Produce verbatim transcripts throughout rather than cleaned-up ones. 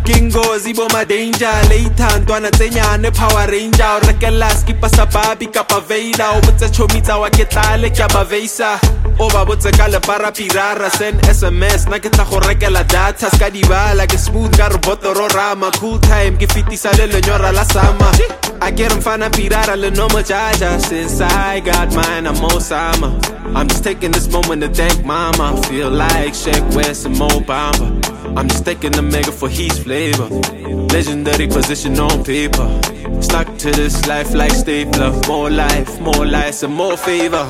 Kingozi bo ma danger later ntwana tsenyane Power Ranger o rekela skipa sa babi kapa Vader o botse chomita wa ke tlale ke ba veisa o ba botse ka le para pirara send S M S na ke tla go rekela data ska di bala ke smooth ka roboto ro rama cool time ke fitisa le lenyora la sama I get him fana pirara le no jaja since I got mine I'm Osama I'm just taking this moment to thank mama feel like Shaq West and Mo Bamba I'm just taking the mega for his flavor legendary position on paper stuck to this life like stapler more life more life and more favor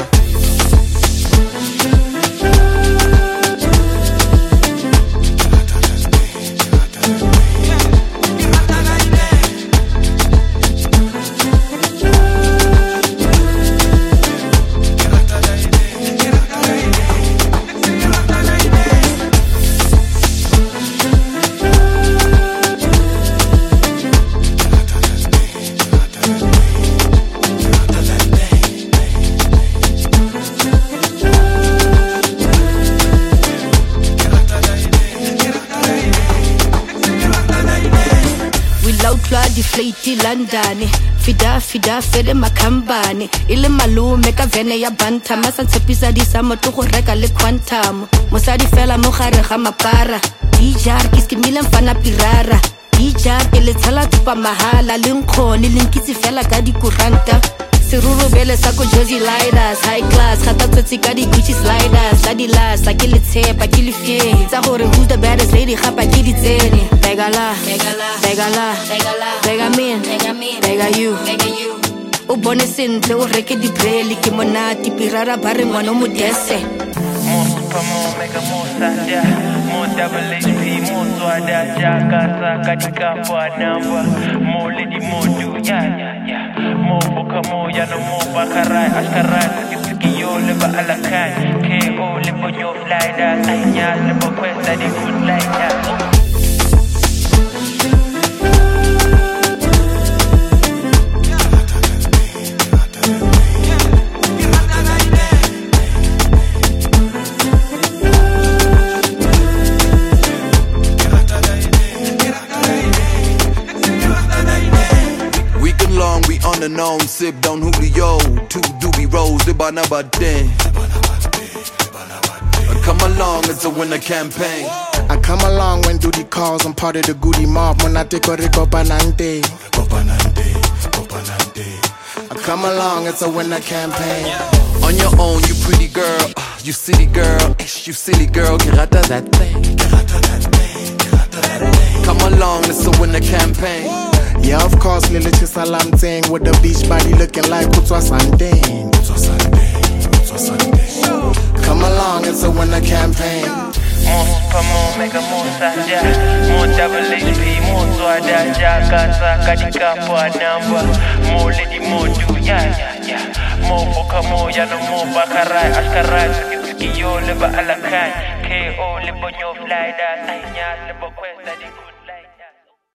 Deflate London Fida fida fede makambane ile malume ka vene ya banta masa tshepisa di sa motho go reka le quantum mosadi fela mo gare ga mapara dijar ke skimile mfana pirara dijar ke le tshala tupa mahala le nkgone le nkitse fela ka dikuranta seruro bele sa ko Jozi Lighters high class khata tsetse ka di Gucci sliders la di last ke le tshepa ke le fie tsa gore who's the baddest lady ga pa ke di tsene begala begala begala begala begamin begamin bega you bega you o bone sentle o reke di brele ke monati pirara ba re ngwana mo dese mo super mo mega mo sanda mo double H P mo swada jaka saka di kapo namba mo lady mo do ya ya ya mo boka mo ya no mo bakarai askarai ki yo le ba alakai ke o le bo yo fly da anya le bo questa di good like that unknown sip down Julio two doobie rolls the banabade I come along it's a winter campaign I come along when duty calls I'm part of the goodie mob when I take a rico banante I come along it's a winter campaign on your own you pretty girl you city girl you silly girl que rata that thing come along it's a winter campaign yeah, of course, Lily Chisalam thing with the beach body looking like Kutswa Sanding. Come along, it's a winter campaign. Mo super mo mega mo sanda mo double H P mo swada jaka saka di kapo namba mo lady mo do ya ya ya mo boka mo ya no mo bakarai askarai ki yo le ba alakai ke o le bo yo fly da anya le bo questa di